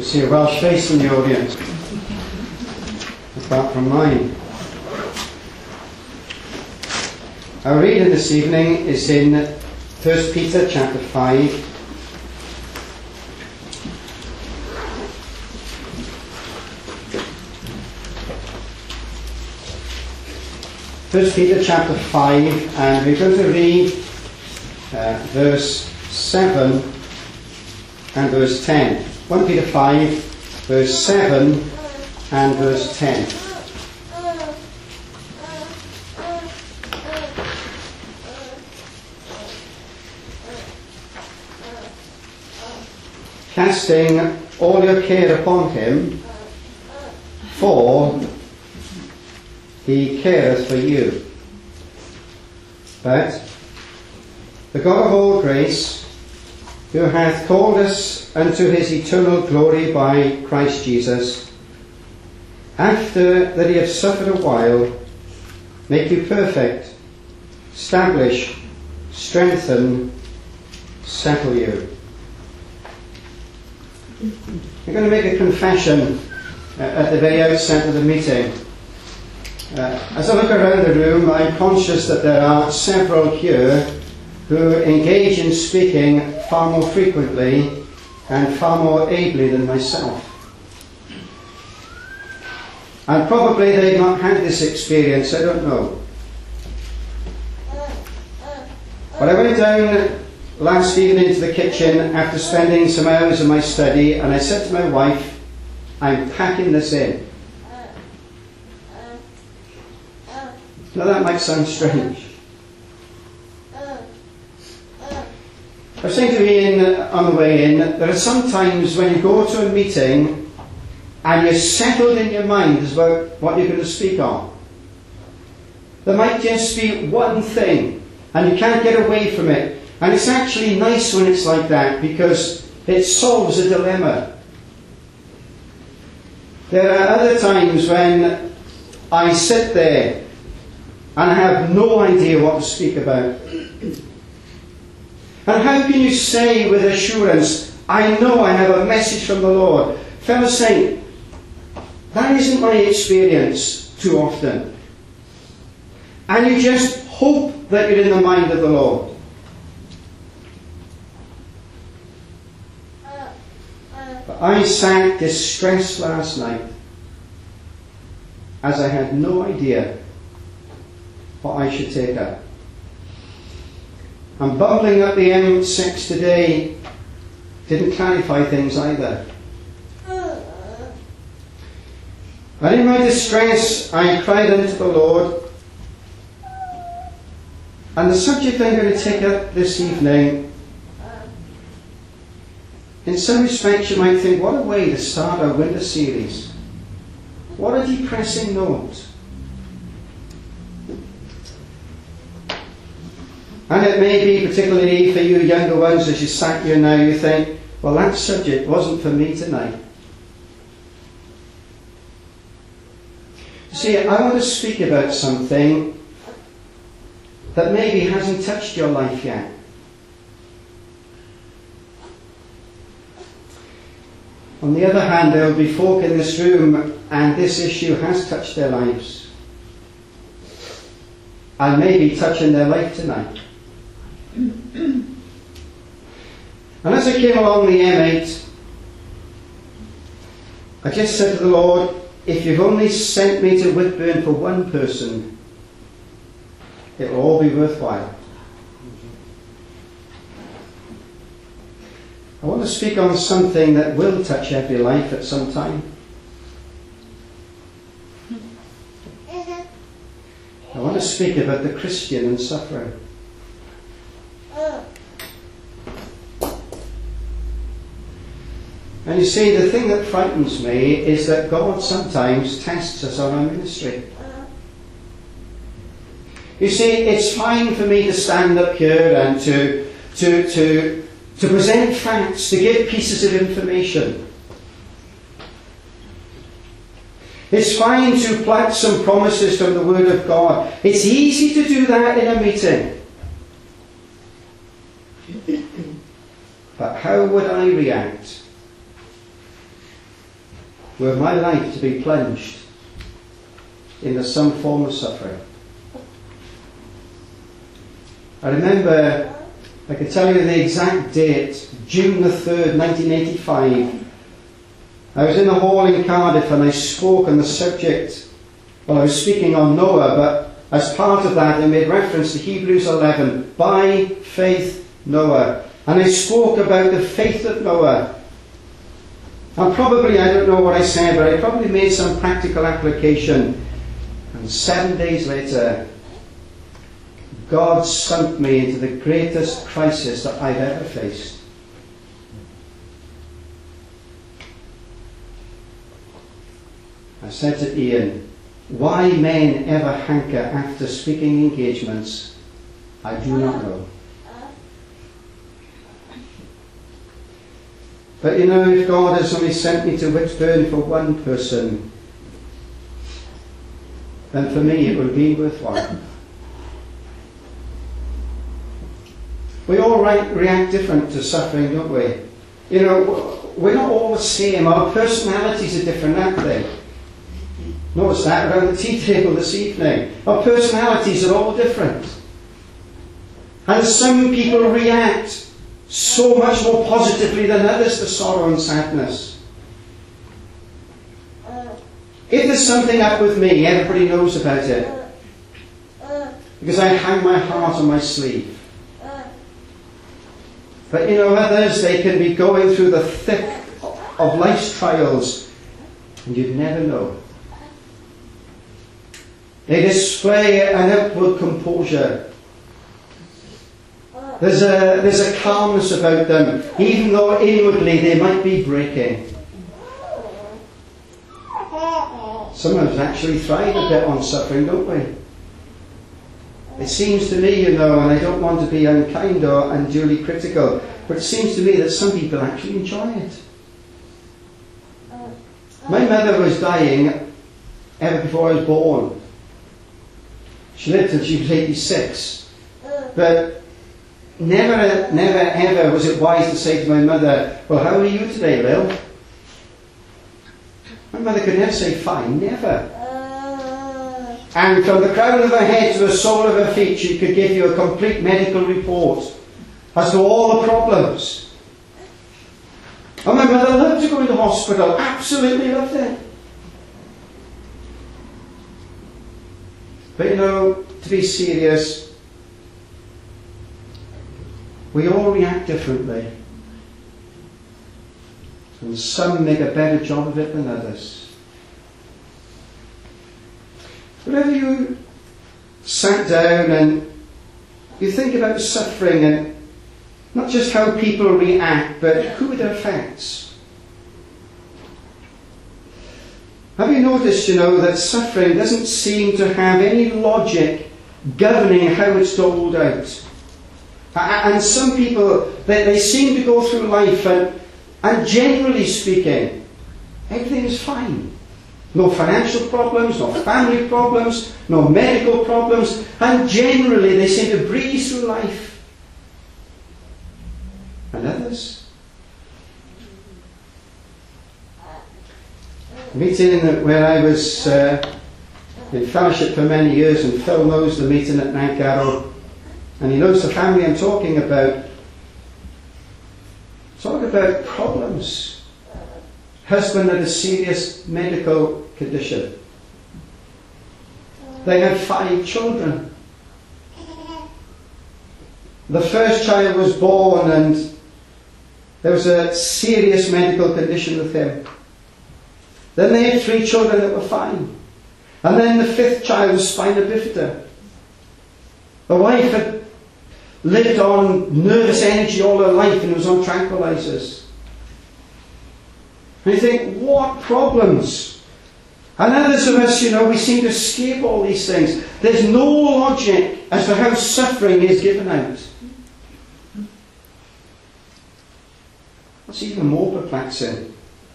see a Welsh face in the audience, apart from mine. Our reading this evening is in 1 Peter chapter 5. 1 Peter chapter 5, and we're going to read verse 7 and verse 10. 1 Peter 5, verse 7 and verse 10. Casting all your care upon him, for he careth for you. But the God of all grace, who hath called us unto his eternal glory by Christ Jesus, after that he hath suffered a while, make you perfect, establish, strengthen, settle you. I'm going to make a confession at the very outset of the meeting. As I look around the room, I'm conscious that there are several here who engage in speaking far more frequently and far more ably than myself. And probably they've not had this experience, I don't know. But I went down last evening to the kitchen after spending some hours in my study, and I said to my wife, I'm packing this in. Now that might sound strange. I was saying to Ian on the way in, there are some times when you go to a meeting and you're settled in your mind as about what you're going to speak on. There might just be one thing and you can't get away from it. And it's actually nice when it's like that because it solves a dilemma. There are other times when I sit there and I have no idea what to speak about. And how can you say with assurance, I know I have a message from the Lord? Fellow saint, that isn't my experience too often. And you just hope that you're in the mind of the Lord. But I sat distressed last night as I had no idea what I should take up. And bubbling up the M6 today didn't clarify things either. And in my distress I cried unto the Lord. And the subject I'm going to take up this evening, in some respects you might think, what a way to start our winter series. What a depressing note. And it may be, particularly for you younger ones, as you sat here now, you think, well, that subject wasn't for me tonight. See, I want to speak about something that maybe hasn't touched your life yet. On the other hand, there will be folk in this room and this issue has touched their lives. And maybe touching their life tonight. And as I came along the M8, I just said to the Lord, if you've only sent me to Whitburn for one person, it will all be worthwhile. I want to speak on something that will touch every life at some time. I want to speak about the Christian and suffering. And you see, the thing that frightens me is that God sometimes tests us on our ministry. You see, it's fine for me to stand up here and to present facts, to give pieces of information. It's fine to plant some promises from the Word of God. It's easy to do that in a meeting. But how would I react were my life to be plunged into some form of suffering. I remember, I could tell you the exact date, June the 3rd, 1985. I was in a hall in Cardiff and I spoke on the subject, well, I was speaking on Noah, but as part of that I made reference to Hebrews 11, by faith Noah. And I spoke about the faith of Noah. And probably, I don't know what I said, but I probably made some practical application. And 7 days later, God sunk me into the greatest crisis that I've ever faced. I said to Ian, why men ever hanker after speaking engagements, I do not know. But you know, if God has only sent me to Whitburn for one person, then for me it will be worthwhile. We all react different to suffering, don't we? You know, we're not all the same. Our personalities are different, aren't they? Notice that around the tea table this evening. Our personalities are all different. And some people react so much more positively than others to sorrow and sadness. If there's something up with me, everybody knows about it. Because I hang my heart on my sleeve. But you know, others, they can be going through the thick of life's trials and you'd never know. They display an outward composure. There's a calmness about them, even though inwardly they might be breaking. Some of us actually thrive a bit on suffering, don't we? It seems to me, you know, and I don't want to be unkind or unduly critical, but it seems to me that some people actually enjoy it. My mother was dying ever before I was born. She lived till she was 86. But never ever was it wise to say to my mother, well, how are you today, Lil? My mother could never say fine, never. And from the crown of her head to the sole of her feet, she could give you a complete medical report as to all the problems. And my mother loved to go into hospital, absolutely loved it. But you know, to be serious, we all react differently. And some make a better job of it than others. Whenever you sat down and you think about suffering and not just how people react, but who it affects. Have you noticed, you know, that suffering doesn't seem to have any logic governing how it's doled out? And some people, they seem to go through life and generally speaking, everything is fine. No financial problems, no family problems, no medical problems, and generally they seem to breeze through life. And others? A meeting where I was in fellowship for many years, and Phil knows the meeting at Nancarrow, and he knows the family I'm talking about. Talk about problems. Husband had a serious medical condition. They had 5 children. The first child was born and there was a serious medical condition with him. Then they had 3 children that were fine. And then the 5th child was spina bifida. The wife had lived on nervous energy all her life and was on tranquilizers. And you think, what problems? And others of us, you know, we seem to escape all these things. There's no logic as to how suffering is given out. What's even more perplexing?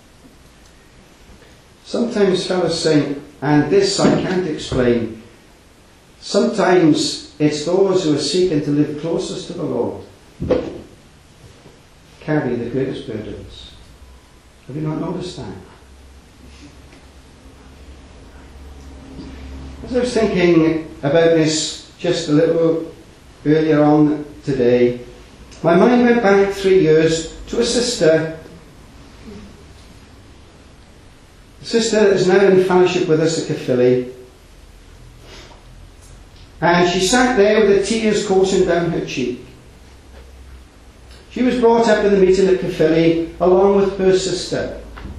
Sometimes fellows think, and this I can't explain, sometimes it's those who are seeking to live closest to the Lord carry the greatest burdens. Have you not noticed that? As I was thinking about this just a little earlier on today, my mind went back 3 years to a sister that is now in fellowship with us at Caerphilly. And she sat there with the tears coursing down her cheek. She was brought up in the meeting at Caerphilly along with her sister.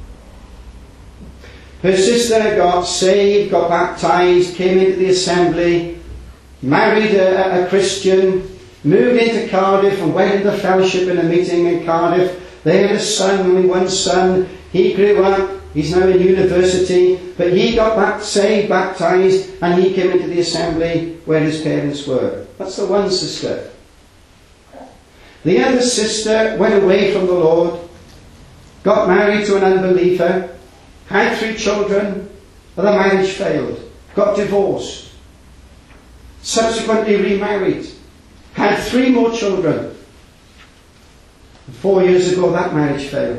Her sister got saved, got baptised, came into the assembly, married a Christian, moved into Cardiff and went into fellowship in a meeting in Cardiff. They had a son, only one son. He grew up, he's now in university, but he got saved, baptised, and he came into the assembly where his parents were. That's the one sister. The other sister went away from the Lord, got married to an unbeliever, had 3 children, but the marriage failed, got divorced, subsequently remarried, had 3 more children. 4 years ago that marriage failed.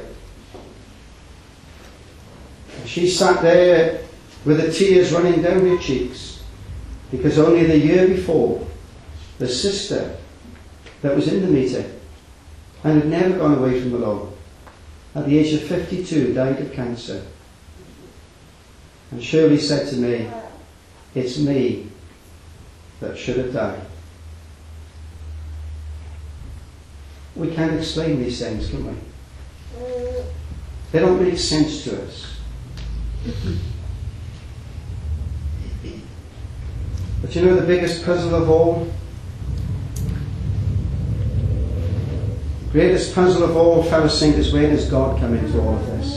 She sat there with the tears running down her cheeks because only the year before, the sister that was in the meeting and had never gone away from the Lord, at the age of 52, died of cancer. And Shirley said to me, "It's me that should have died." We can't explain these things, can we? They don't make sense to us. But you know the biggest puzzle of all? The greatest puzzle of all, fellow saints, is where does God come into all of this?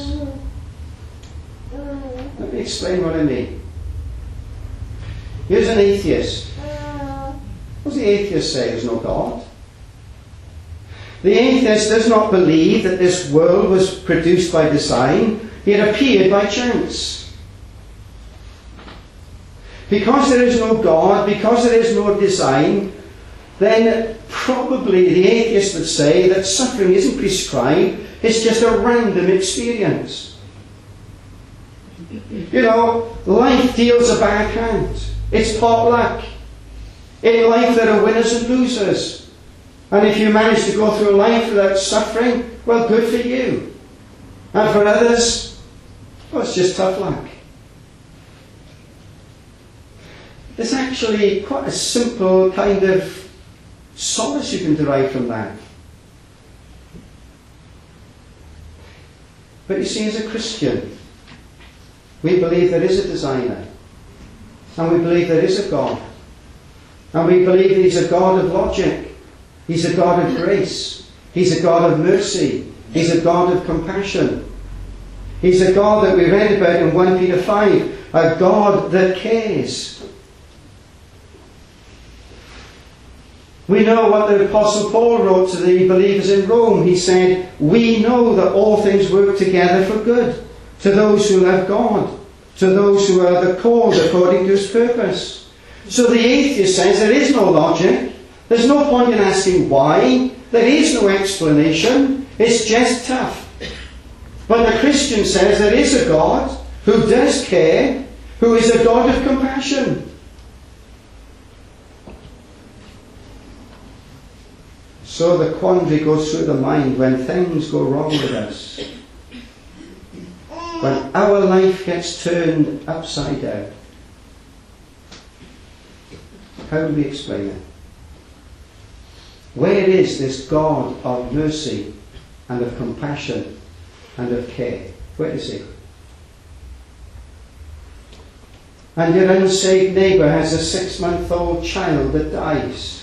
Let me explain what I mean. Here's an atheist. What does the atheist say? There's no God. The atheist does not believe that this world was produced by design. It appeared by chance. Because there is no God, because there is no design, then probably the atheist would say that suffering isn't prescribed, it's just a random experience. You know, life deals a backhand. It's potluck. In life there are winners and losers. And if you manage to go through life without suffering, well, good for you. And for others, well, it's just tough luck. There's actually quite a simple kind of solace you can derive from that. But you see, as a Christian, we believe there is a designer. And we believe there is a God. And we believe that He's a God of logic. He's a God of grace. He's a God of mercy. He's a God of compassion. He's a God that we read about in 1 Peter 5. A God that cares. We know what the Apostle Paul wrote to the believers in Rome. He said, "We know that all things work together for good, to those who love God, to those who are the called according to His purpose." So the atheist says there is no logic. There's no point in asking why. There is no explanation. It's just tough. But the Christian says there is a God who does care, who is a God of compassion. So the quandary goes through the mind when things go wrong with us. When our life gets turned upside down. How do we explain it? Where is this God of mercy and of compassion and of care? Where is He? And your unsaved neighbour has a 6-month-old child that dies.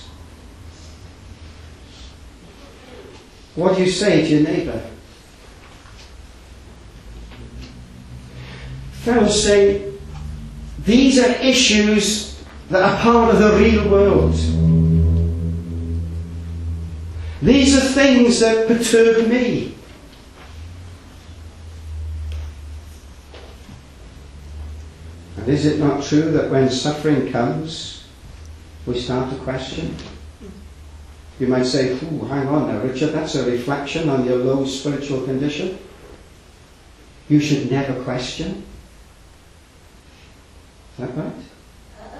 What do you say to your neighbour? Fellows say, these are issues that are part of the real world. These are things that perturb me. And is it not true that when suffering comes, we start to question? You might say, hang on now, Richard, that's a reflection on your low spiritual condition. You should never question. Is that right?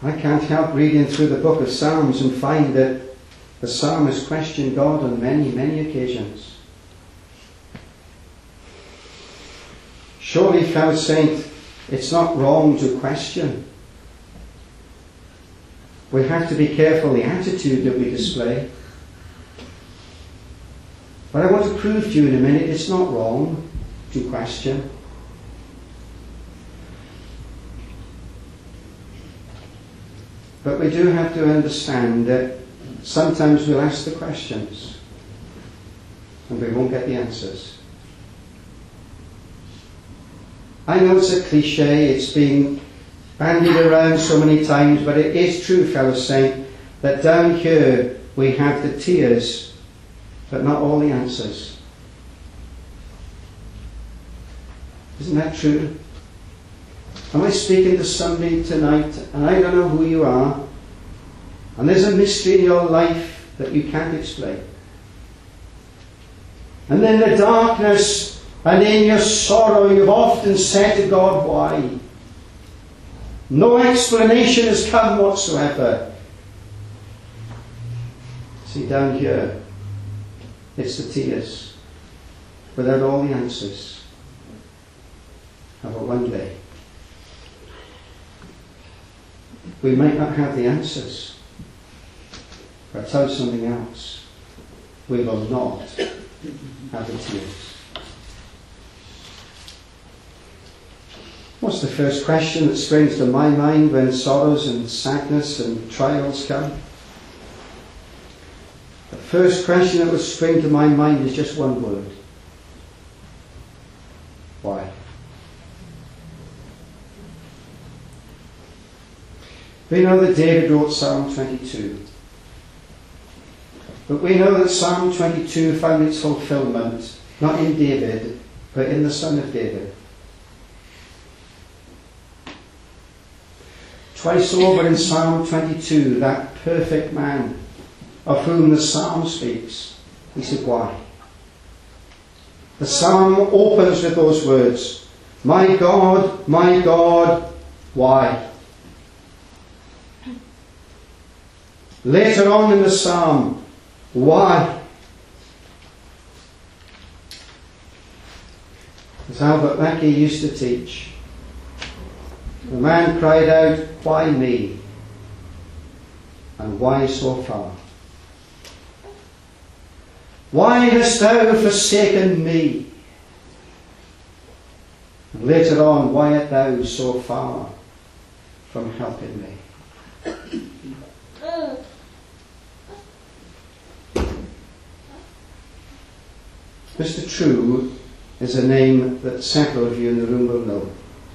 I can't help reading through the book of Psalms and find that the psalmist questioned God on many, many occasions. Surely, fellow saint, it's not wrong to question. We have to be careful the attitude that we display. But I want to prove to you in a minute it's not wrong to question. But we do have to understand that sometimes we'll ask the questions and we won't get the answers. I know it's a cliche, it's been bandied around so many times, but it is true, fellow saint, that down here we have the tears, but not all the answers. Isn't that true? Am I speaking to somebody tonight, and I don't know who you are, and there's a mystery in your life that you can't explain? And in the darkness and in your sorrow, you've often said to God, why? No explanation has come whatsoever. See, down here, it's the tears, without all the answers. However, one day, we might not have the answers, but I'll tell you something else. We will not have the tears. What's the first question that springs to my mind when sorrows and sadness and trials come? The first question that would spring to my mind is just one word. Why? We know that David wrote Psalm 22. But we know that Psalm 22 found its fulfillment not in David, but in the son of David. Twice over in Psalm 22, that perfect man of whom the psalm speaks, he said, why? The psalm opens with those words, my God, why? Later on in the psalm, why? As Albert Mackey used to teach, the man cried out, why me? And why so far? Why hast thou forsaken me? And later on, why art thou so far from helping me? Mr. True is a name that several of you in the room will know.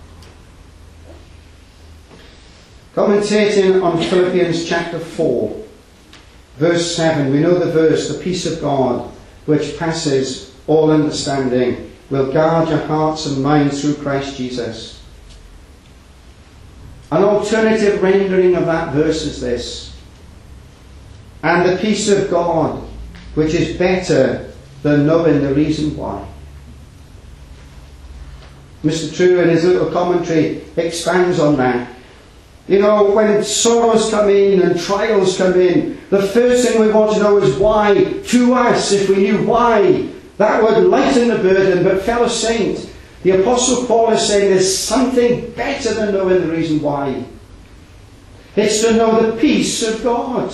Commentating on Philippians chapter 4, verse 7, we know the verse, the peace of God, which passes all understanding, will guard your hearts and minds through Christ Jesus. An alternative rendering of that verse is this, and the peace of God, which is better than knowing the reason why. Mr. True, in his little commentary, expands on that. You know, when sorrows come in and trials come in, the first thing we want to know is why to us. If we knew why, that would lighten the burden. But fellow saint, the Apostle Paul is saying there's something better than knowing the reason why. It's to know the peace of God.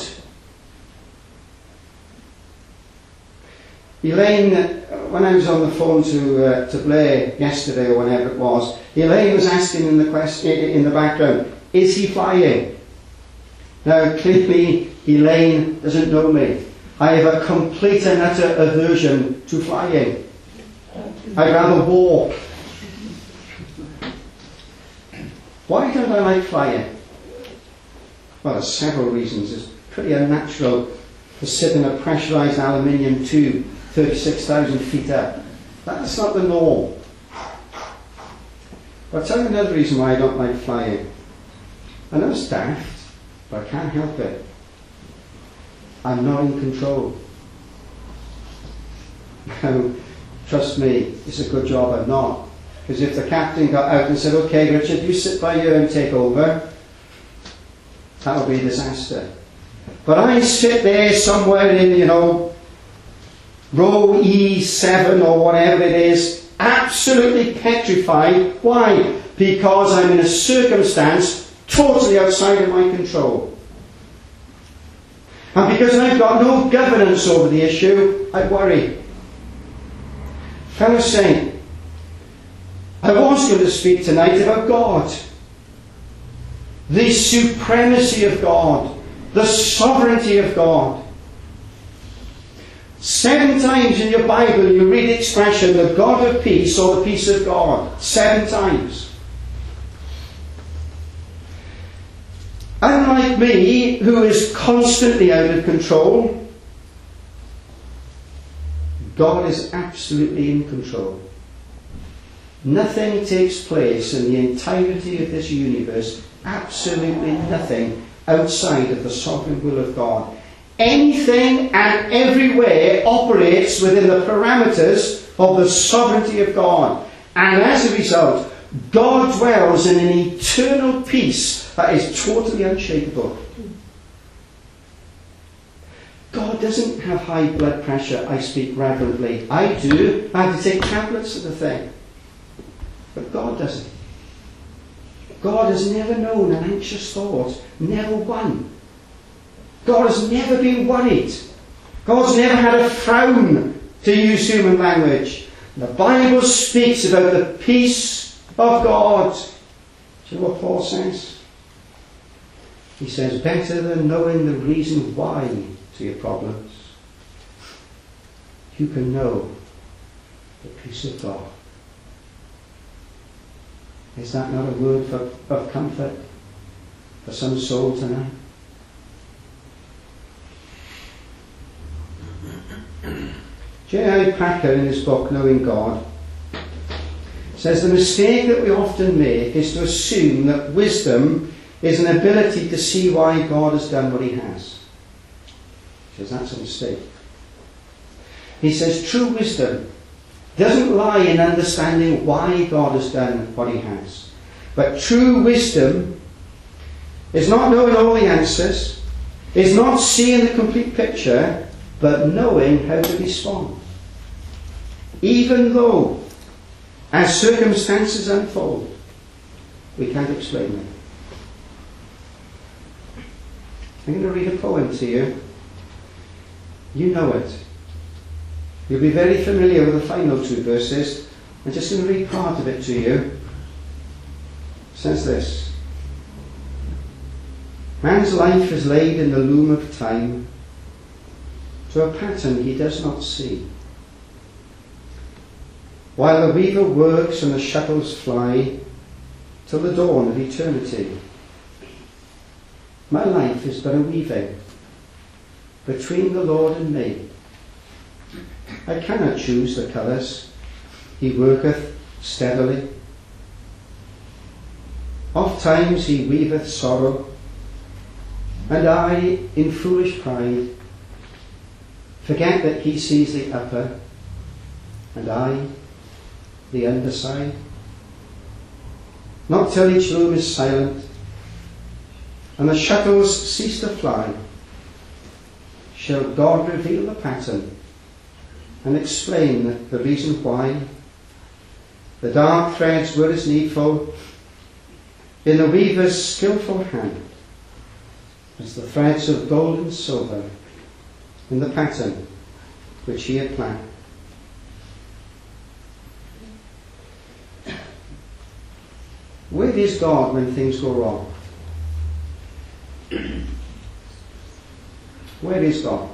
Elaine, when I was on the phone to Blair yesterday or whenever it was, Elaine was asking in the background, is he flying? Now, clearly, Elaine doesn't know me. I have a complete and utter aversion to flying. I'd rather walk. Why don't I like flying? Well, there's several reasons. It's pretty unnatural to sit in a pressurised aluminium tube 36,000 feet up. That's not the norm. But I'll tell you another reason why I don't like flying. I know it's daft, but I can't help it. I'm not in control. Now, trust me, it's a good job I'm not. Because if the captain got out and said, okay, Richard, you sit by here and take over, That would be a disaster. But I sit there somewhere in, row E7 or whatever it is, absolutely petrified. Why? Because I'm in a circumstance totally outside of my control. And because I've got no governance over the issue, I worry. Fellow saint, I was going to speak tonight about God. The supremacy of God. The sovereignty of God. 7 times in your Bible you read the expression, the God of peace or the peace of God. 7 times. Unlike me, who is constantly out of control, God is absolutely in control. Nothing takes place in the entirety of this universe, absolutely nothing, outside of the sovereign will of God. Anything and everywhere operates within the parameters of the sovereignty of God. And as a result, God dwells in an eternal peace that is totally unshakable. God doesn't have high blood pressure, I speak reverently. I do. I have to take tablets of the thing. But God doesn't. God has never known an anxious thought. Never one. God has never been worried. God's never had a frown, to use human language. The Bible speaks about the peace of God. Do you know what Paul says? He says, better than knowing the reason why to your problems, you can know the peace of God. Is that not a word of comfort for some soul tonight? J.I. Packer, in his book Knowing God, says the mistake that we often make is to assume that wisdom is an ability to see why God has done what he has. He says that's a mistake. He says true wisdom doesn't lie in understanding why God has done what he has. But true wisdom is not knowing all the answers, is not seeing the complete picture, but knowing how to respond. Even though, as circumstances unfold, we can't explain them. I'm going to read a poem to you. You know it. You'll be very familiar with the final 2 verses. I'm just going to read part of it to you. It says this. Man's life is laid in the loom of time, to a pattern he does not see. While the weaver works and the shuttles fly, till the dawn of eternity. My life is but a weaving between the Lord and me. I cannot choose the colours. He worketh steadily. Oft times he weaveth sorrow, and I, in foolish pride, forget that he sees the upper, and I, the underside. Not till each loom is silent, and the shuttles cease to fly, shall God reveal the pattern and explain the reason why. The dark threads were as needful in the weaver's skillful hand as the threads of gold and silver in the pattern which he had planned. Where is God when things go wrong? Where is God?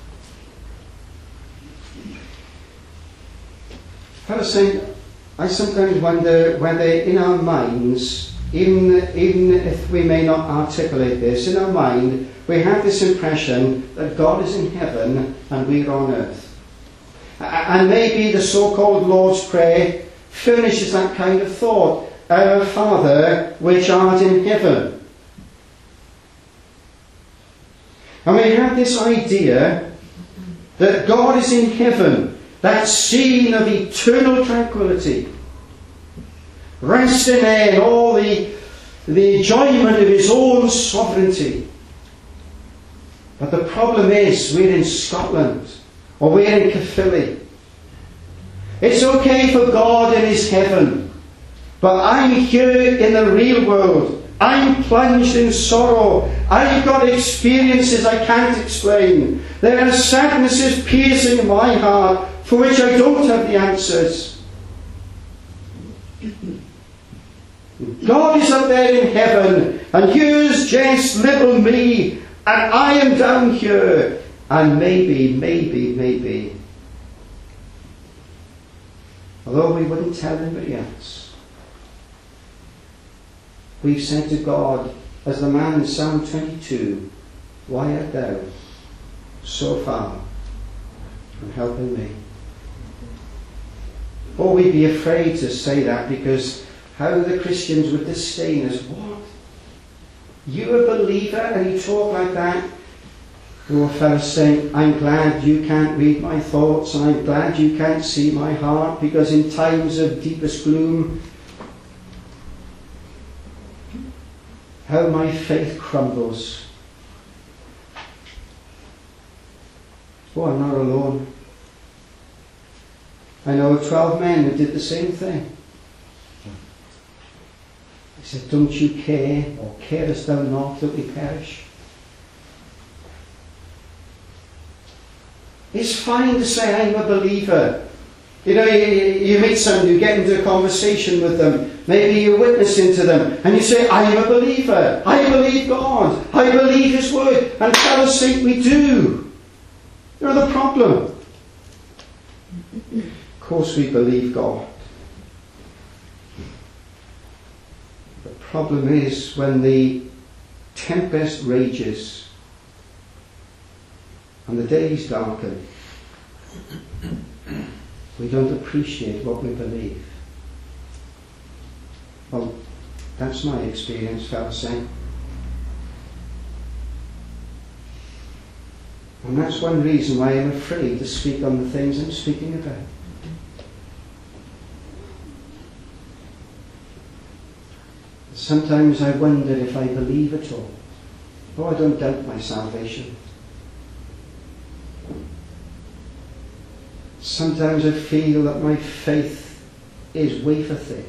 I sometimes wonder whether in our minds, even if we may not articulate this, in our mind we have this impression that God is in heaven and we are on earth. And maybe the so-called Lord's Prayer furnishes that kind of thought. Our Father, which art in heaven. And we have this idea that God is in heaven, that scene of eternal tranquility, resting there in all the the enjoyment of his own sovereignty. But the problem is, we're in Scotland, or we're in Caerphilly. It's okay for God in his heaven, but I'm here in the real world. I'm plunged in sorrow. I've got experiences I can't explain. There are sadnesses piercing my heart for which I don't have the answers. God is up there in heaven, and here's just little me, and I am down here. And maybe, although we wouldn't tell anybody else, we've said to God, as the man in Psalm 22, why art thou so far from helping me? Or we'd be afraid to say that, because how the Christians would disdain us. What? You a believer and you talk like that? Oh, fellows saying, I'm glad you can't read my thoughts, and I'm glad you can't see my heart, because in times of deepest gloom, how my faith crumbles. Oh, I'm not alone. I know 12 men who did the same thing. He said, don't you care, or carest thou not that we perish? It's fine to say, I'm a believer. You know, you meet somebody, you get into a conversation with them, maybe you're witnessing to them, and you say, I am a believer. I believe God. I believe his word. And fellows say, we do. You're the problem. Of course we believe God. The problem is when the tempest rages and the days darken, we don't appreciate what we believe. Well, that's my experience, fellas saying. And that's one reason why I'm afraid to speak on the things I'm speaking about. Sometimes I wonder if I believe at all. Oh, I don't doubt my salvation. Sometimes I feel that my faith is wafer thin.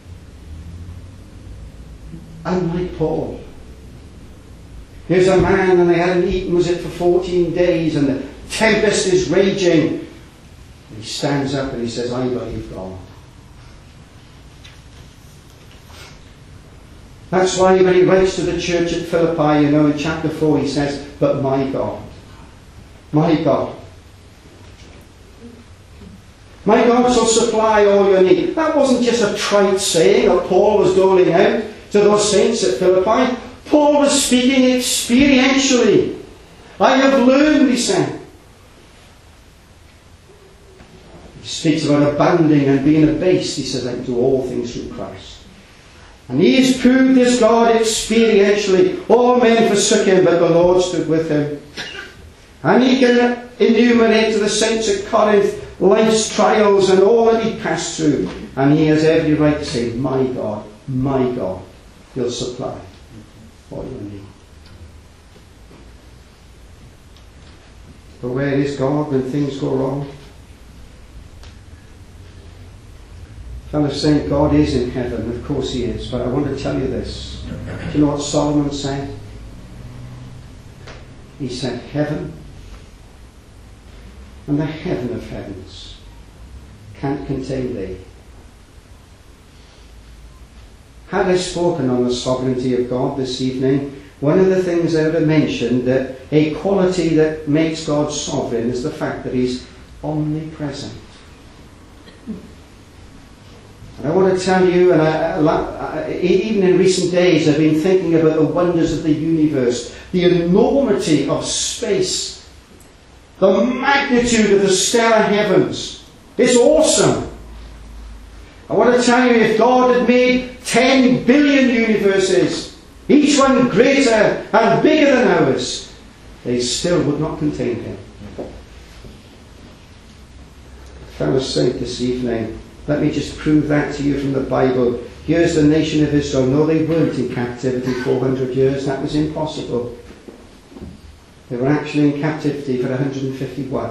Unlike Paul. Here's a man and they hadn't eaten, was it, for 14 days, and the tempest is raging. He stands up and he says, I believe God. That's why when he writes to the church at Philippi, you know, in chapter 4, he says, but my God, my God shall supply all your need. That wasn't just a trite saying that Paul was doling out to those saints at Philippi. Paul was speaking experientially. I have learned, he said. He speaks about abounding and being abased. He says, I can do all things through Christ. And he has proved his God experientially. All men forsook him, but the Lord stood with him. And he can enumerate to the saints at Corinth life's trials and all that he passed through. And he has every right to say, my God, he'll supply all you need. But where is God when things go wrong? Fellow saint, God is in heaven. Of course he is. But I want to tell you this. Do you know what Solomon said? He said, heaven and the heaven of heavens can't contain thee. Had I spoken on the sovereignty of God this evening, one of the things I would have mentioned, that a quality that makes God sovereign, is the fact that he's omnipresent. And I want to tell you, and even in recent days I've been thinking about the wonders of the universe, the enormity of space, the magnitude of the stellar heavens. It's awesome. I want to tell you, if God had made 10 billion universes, each one greater and bigger than ours, they still would not contain him. Fellow saint, this evening, let me just prove that to you from the Bible. Here's the nation of Israel. No, they weren't in captivity 400 years. That was impossible. They were actually in captivity for 151.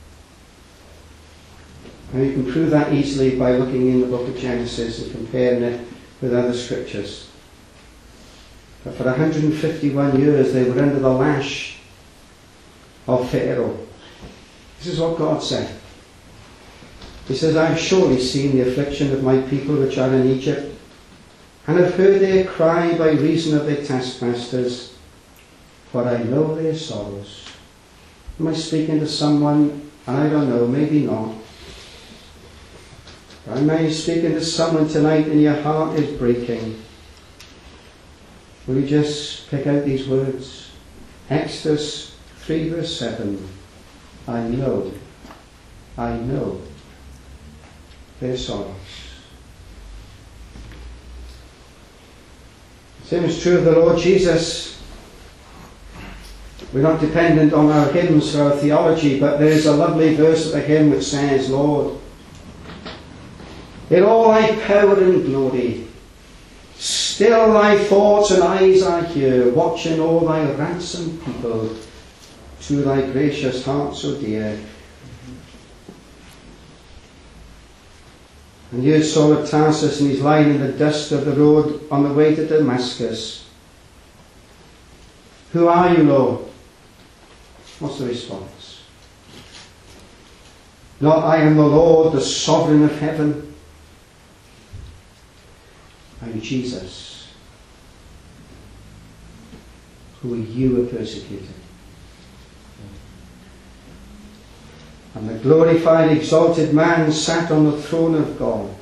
And you can prove that easily by looking in the book of Genesis and comparing it with other scriptures. But for 151 years they were under the lash of Pharaoh. This is what God said. He says, I have surely seen the affliction of my people which are in Egypt, and have heard their cry by reason of their taskmasters, for I know their sorrows. Am I speaking to someone? And I don't know, maybe not. Am I speaking to someone tonight and your heart is breaking? Will you just pick out these words? Exodus 3 verse 7. I know their sorrows. The same is true of the Lord Jesus. We're not dependent on our hymns for our theology, but there is a lovely verse of the hymn which says, Lord, in all thy power and glory, still thy thoughts and eyes are here, watching all thy ransomed people, to thy gracious heart so dear. And here's Saul of Tarsus, and he's lying in the dust of the road on the way to Damascus. Who are you, Lord? What's the response? Not I am the Lord, the sovereign of heaven. I'm Jesus, who you are persecuting. And the glorified, exalted man sat on the throne of God,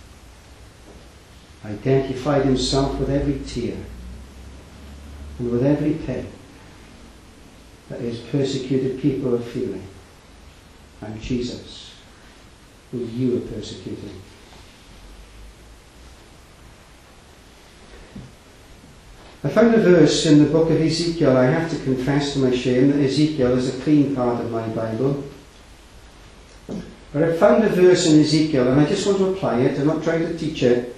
identified himself with every tear and with every pain that his persecuted people are feeling. I'm Jesus, who you are persecuting. I found a verse in the book of Ezekiel. I have to confess to my shame that Ezekiel is a clean part of my Bible. But I found a verse in Ezekiel and I just want to apply it. I'm not trying to teach it.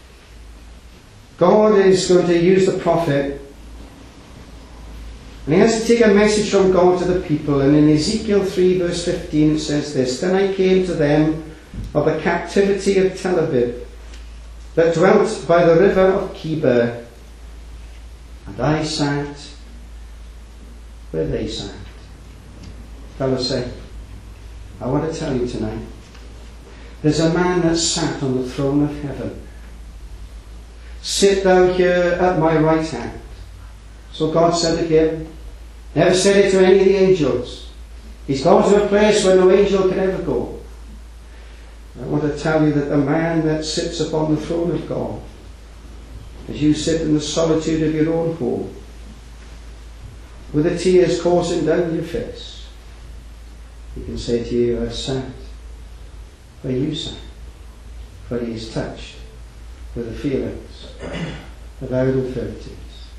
God is going to use the prophet, and he has to take a message from God to the people. And in Ezekiel 3 verse 15 it says this, Then I came to them of the captivity of Tel Aviv, that dwelt by the river of Chebar, and I sat where they sat. Fellows say, I want to tell you tonight, there's a man that sat on the throne of heaven. Sit thou here at my right hand. So God said to him. Never said it to any of the angels. He's gone to a place where no angel could ever go. I want to tell you that the man that sits upon the throne of God, as you sit in the solitude of your own home, with the tears coursing down your face, he can say to you, I sat where you sat, for he is touched with the feelings of our infirmities.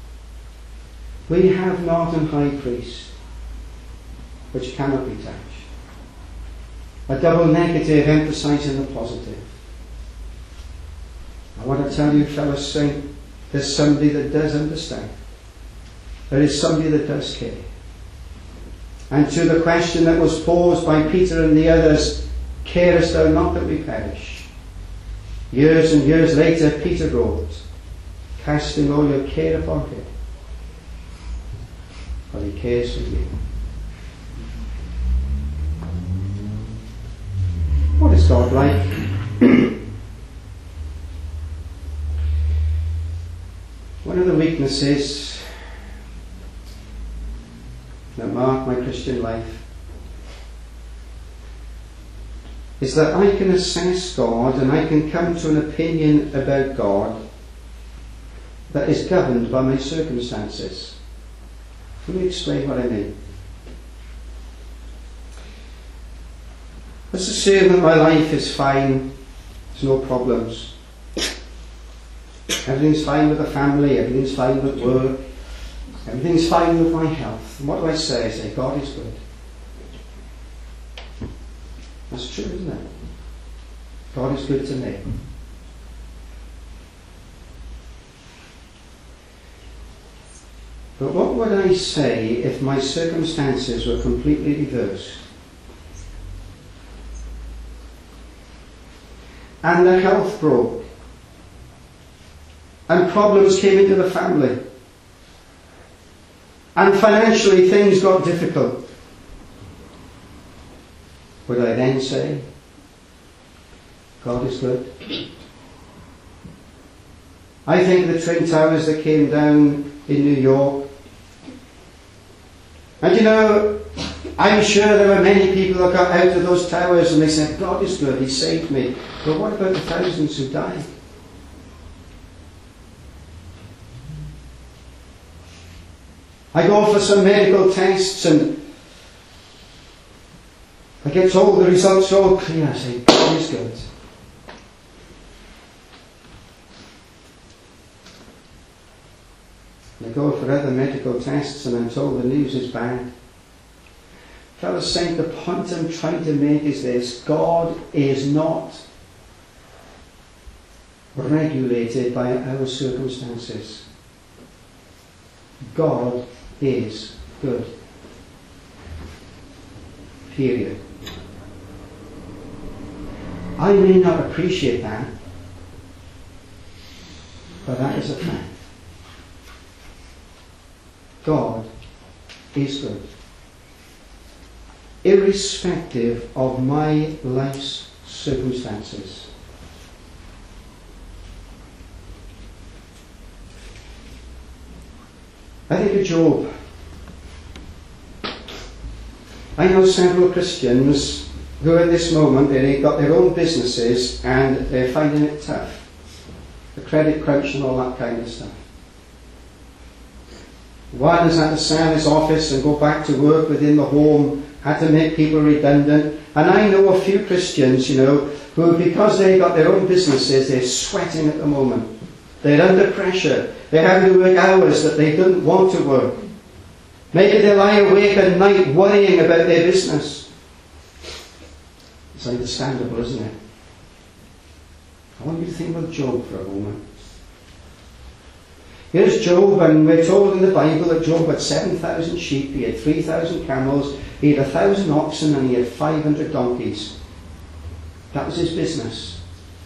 We have not an high priest which cannot be touched. A double negative emphasizing the positive. I want to tell you, fellow saint, there's somebody that does understand. There is somebody that does care. And to the question that was posed by Peter and the others, carest thou not that we perish? Years and years later, Peter wrote, casting all your care upon him, for he cares for you. What is God like? One of the weaknesses that mark my Christian life is that I can assess God and I can come to an opinion about God that is governed by my circumstances. Let me explain what I mean. Let's assume that my life is fine, there's no problems. Everything's fine with the family, everything's fine with work, everything's fine with my health. And what do I say? I say, God is good. That's true, isn't it? God is good to me. But what would I say if my circumstances were completely reversed? And the health broke, and problems came into the family, and financially things got difficult. Would I then say, God is good? I think the Twin Towers that came down in New York, and you know, I'm sure there were many people that got out of those towers and they said, God is good, He saved me. But what about the thousands who died? I go for some medical tests and I get told the results are all clear. I say, God is good. I go for other medical tests and I'm told the news is bad. Fellows saying the point I'm trying to make is this: God is not regulated by our circumstances. God is good. Period. I may not appreciate that, but that is a fact. God is good, irrespective of my life's circumstances. I think of Job. I know several Christians who at this moment they've got their own businesses and they're finding it tough. The credit crunch and all that kind of stuff. One has had to sell his office and go back to work within the home, had to make people redundant. And I know a few Christians, you know, who because they've got their own businesses, they're sweating at the moment. They're under pressure. They're having to work hours that they didn't want to work. Maybe they lie awake at night worrying about their business. It's understandable, isn't it? I want you to think about Job for a moment. Here's Job, and we're told in the Bible that Job had 7,000 sheep, he had 3,000 camels, he had 1,000 oxen, and he had 500 donkeys. That was his business.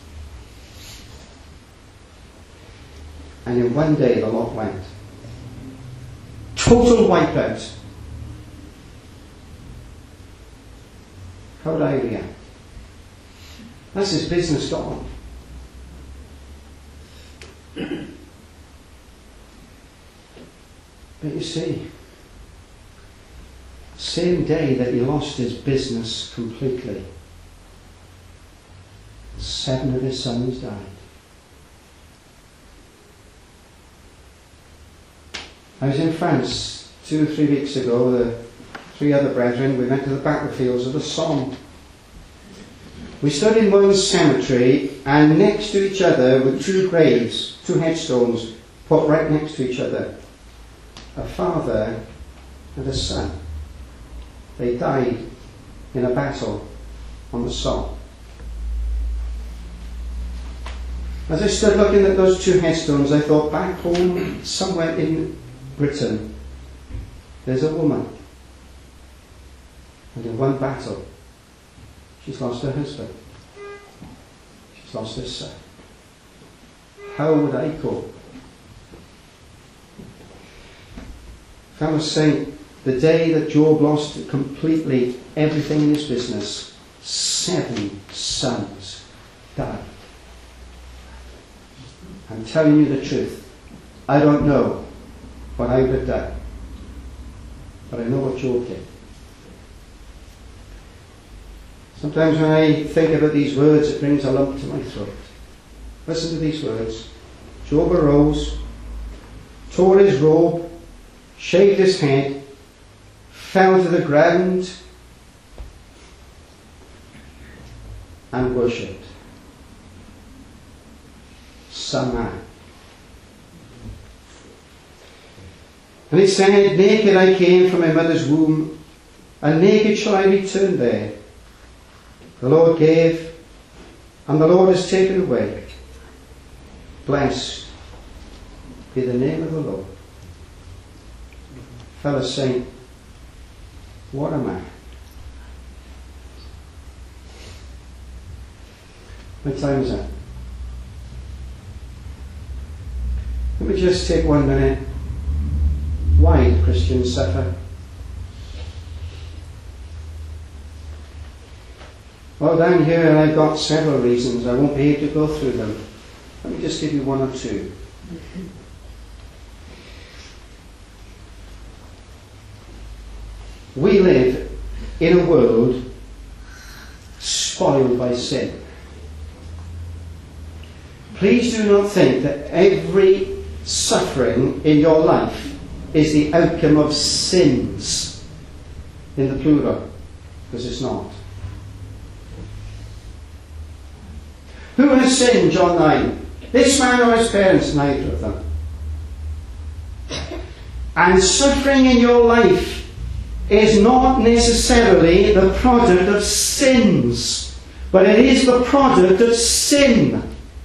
And in one day the lot went. Total wipeout. How would I react? That's his business gone. But you see, same day that he lost his business completely, 7 of his sons died. I was in France 2 or 3 weeks ago. The 3 other brethren, we went to the battlefields of the Somme. We stood in one cemetery, and next to each other were 2 graves, 2 headstones put right next to each other. A father and a son. They died in a battle on the Somme. As I stood looking at those 2 headstones, I thought, back home, somewhere in Britain, there's a woman, and in one battle, she's lost her husband. She's lost her son. How would I cope? I was saying, the day that Job lost completely everything in his business, 7 sons died. I'm telling you the truth. I don't know what I would have done, but I know what Job did. Sometimes when I think about these words, it brings a lump to my throat. Listen to these words. Job arose, tore his robe, shaved his head, fell to the ground, and worshipped. Some man. And he said, naked I came from my mother's womb, and naked shall I return there. The Lord gave, and the Lord has taken away. Blessed be the name of the Lord. fellow saint, what am I? My time is up. Let me just take 1 minute. Why do Christians suffer? Well, down here I've got several reasons. I won't be able to go through them. Let me just give you 1 or 2. We live in a world spoiled by sin. Please do not think that every suffering in your life is the outcome of sins in the plural, because it's not. Who has sinned? John 9. This man or his parents? Neither of them. And suffering in your life is not necessarily the product of sins, but it is the product of sin.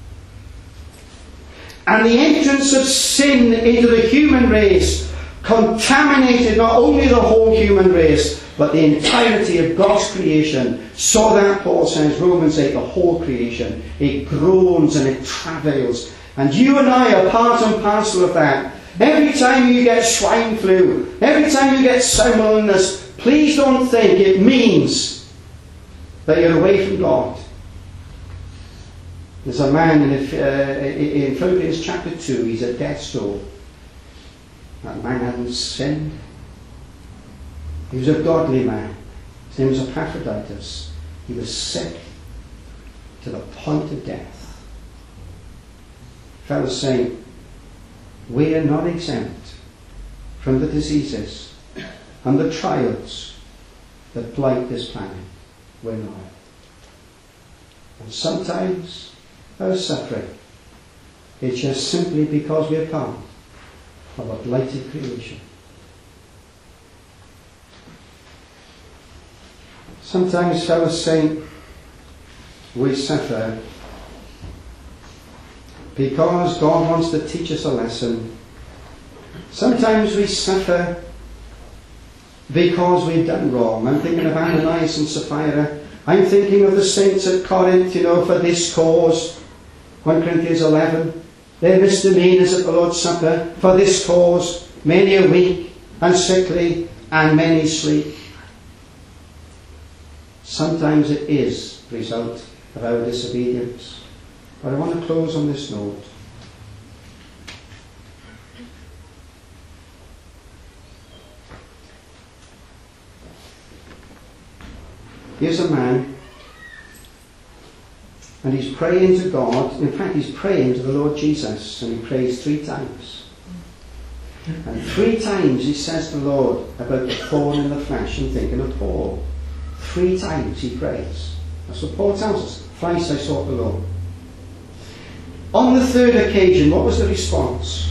And the entrance of sin into the human race contaminated not only the whole human race, but the entirety of God's creation. So that, Paul says, Romans 8, the whole creation, it groans and it travails. And you and I are part and parcel of that. Every time you get swine flu, every time you get some illness, please don't think it means that you're away from God. There's a man in Philippians chapter 2, he's at death's door. That man hadn't sinned. He was a godly man. His name was Epaphroditus. He was sick to the point of death. Fellow saint, we are not exempt from the diseases and the trials that blight this planet. We're not. And sometimes our suffering is just simply because we're part of a blighted creation. Sometimes, fellow saint, we suffer because God wants to teach us a lesson. Sometimes we suffer because we've done wrong. I'm thinking of Ananias and Sapphira. I'm thinking of the saints at Corinth, for this cause. 1 Corinthians 11. Their misdemeanors at the Lord's Supper. For this cause, many are weak and sickly, and many sleep. Sometimes it is the result of our disobedience. But I want to close on this note. Here's a man, and he's praying to God. In fact, he's praying to the Lord Jesus, and he prays 3 times. And 3 times he says to the Lord about the thorn in the flesh. I'm thinking of Paul. 3 times he prays. That's what Paul tells us. Thrice I sought the Lord. On the 3rd occasion, what was the response?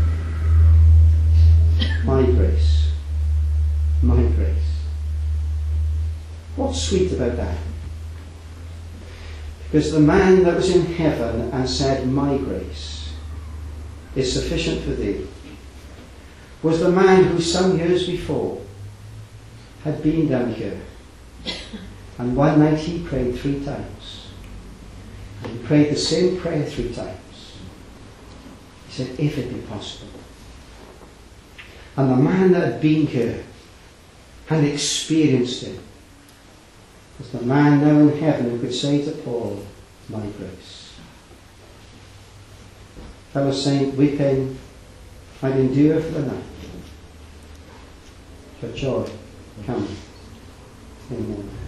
My grace. My grace. What's sweet about that? Because the man that was in heaven and said, my grace is sufficient for thee, was the man who some years before had been down here. And one night he prayed 3 times. And he prayed the same prayer 3 times. He said, if it be possible. And the man that had been here and experienced it was the man now in heaven who could say to Paul, my grace. Fellow saint, weeping might endure for the night, but joy cometh in the morning.